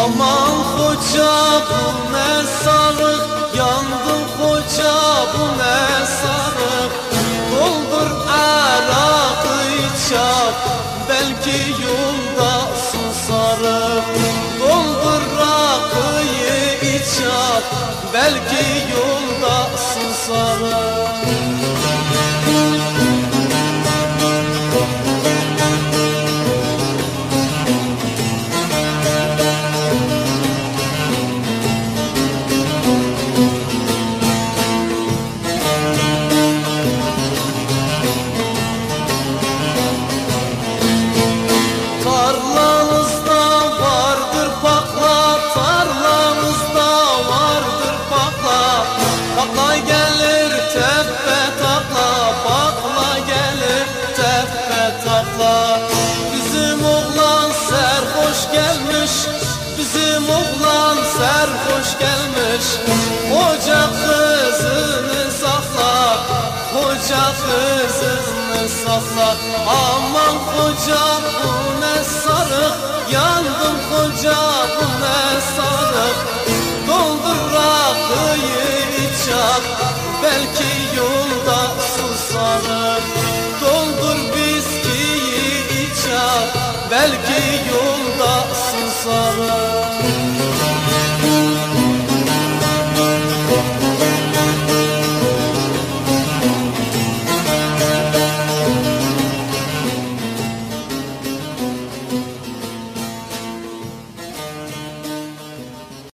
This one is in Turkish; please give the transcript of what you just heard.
Aman hoca bu ne sarık, yandım hoca bu ne sarık. Doldur arakı içap, belki yolda susarım. Doldur rakıyı içap, belki yolda susarım. Tarlanızda vardır pakla, tarlanızda vardır pakla. Pakla gelir tepe takla, pakla gelir tepe takla. Bizim oğlan serhoş gelmiş, bizim oğlan serhoş gelmiş. Hoca kızını sakla, hoca kızını sakla. Aman hoca bu ne sarık, yandım hoca bu ne sarık. Doldur rakıyı içap, belki yolda susarım. Doldur viskiyi içap, belki yolda susarım.